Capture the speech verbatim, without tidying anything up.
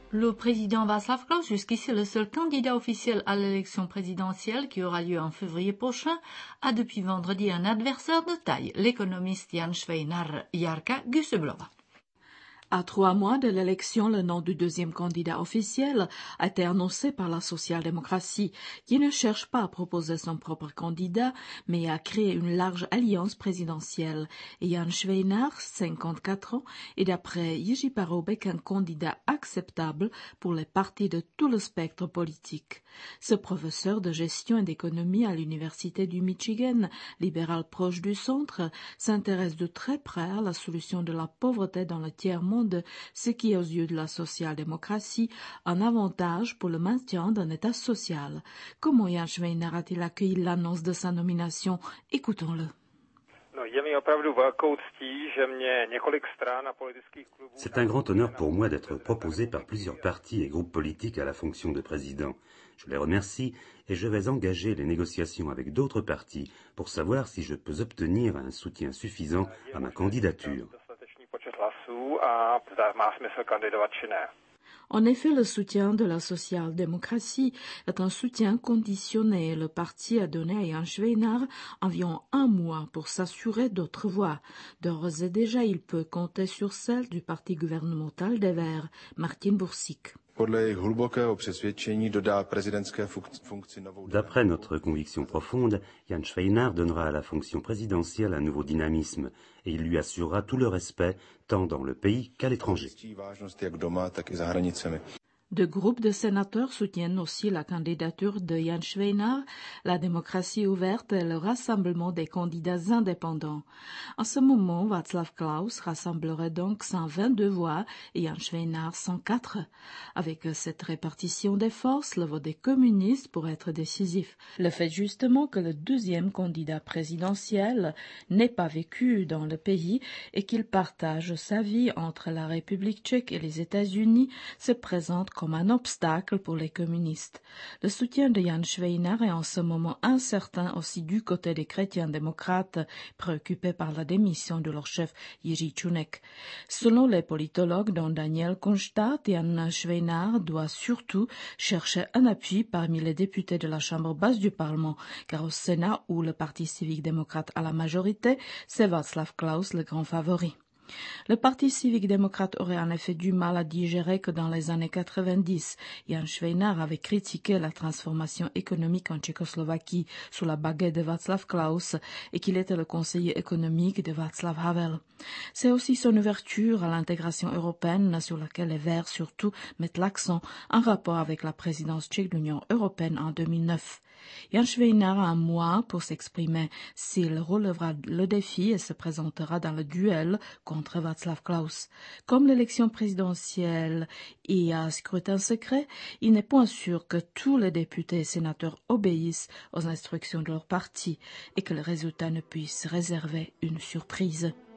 Le président Václav Klaus, jusqu'ici le seul candidat officiel à l'élection présidentielle qui aura lieu en février prochain, a depuis vendredi un adversaire de taille, l'économiste Jan Švejnar Jarka Guseblova. À trois mois de l'élection, le nom du deuxième candidat officiel a été annoncé par la social-démocratie, qui ne cherche pas à proposer son propre candidat, mais à créer une large alliance présidentielle. Et Jan Švejnar, cinquante-quatre ans, est d'après Jiří Paroubek un candidat acceptable pour les partis de tout le spectre politique. Ce professeur de gestion et d'économie à l'université du Michigan, libéral proche du centre, s'intéresse de très près à la solution de la pauvreté dans le tiers-monde, ce qui est aux yeux de la social-démocratie un avantage pour le maintien d'un État social. Comment Jan Švejnar a-t-il accueilli l'annonce de sa nomination? Écoutons-le. C'est un grand honneur pour moi d'être proposé par plusieurs partis et groupes politiques à la fonction de président. Je les remercie et je vais engager les négociations avec d'autres partis pour savoir si je peux obtenir un soutien suffisant à ma candidature. En effet, le soutien de la social-démocratie est un soutien conditionné. Le parti a donné à Jan Švejnar environ un mois pour s'assurer d'autres voix. D'ores et déjà, il peut compter sur celle du parti gouvernemental des Verts, Martin Bursík. D'après notre conviction profonde, Jan Švejnar donnera à la fonction présidentielle un nouveau dynamisme et il lui assurera tout le respect tant dans le pays qu'à l'étranger. Deux groupes de sénateurs soutiennent aussi la candidature de Jan Švejnar, la démocratie ouverte et le rassemblement des candidats indépendants. En ce moment, Václav Klaus rassemblerait donc cent vingt-deux voix et Jan Švejnar cent quatre. Avec cette répartition des forces, le vote des communistes pourrait être décisif. Le fait justement que le deuxième candidat présidentiel n'ait pas vécu dans le pays et qu'il partage sa vie entre la République tchèque et les États-Unis se présente comme un obstacle pour les communistes. Le soutien de Jan Švejnar est en ce moment incertain aussi du côté des chrétiens démocrates préoccupés par la démission de leur chef Jiří Čunek. Selon les politologues dont Daniel Konštat, Jan Švejnar doit surtout chercher un appui parmi les députés de la Chambre basse du Parlement, car au Sénat, où le Parti civique démocrate a la majorité, c'est Václav Klaus le grand favori. Le Parti civique-démocrate aurait en effet du mal à digérer que dans les années quatre-vingt-dix, Jan Švejnar avait critiqué la transformation économique en Tchécoslovaquie sous la baguette de Václav Klaus et qu'il était le conseiller économique de Václav Havel. C'est aussi son ouverture à l'intégration européenne sur laquelle les Verts surtout mettent l'accent en rapport avec la présidence tchèque de l'Union européenne en deux mille neuf. Jan Švejnar a un mois pour s'exprimer s'il relèvera le défi et se présentera dans le duel contre Václav Klaus. Comme l'élection présidentielle est à scrutin secret, il n'est point sûr que tous les députés et sénateurs obéissent aux instructions de leur parti et que le résultat ne puisse réserver une surprise.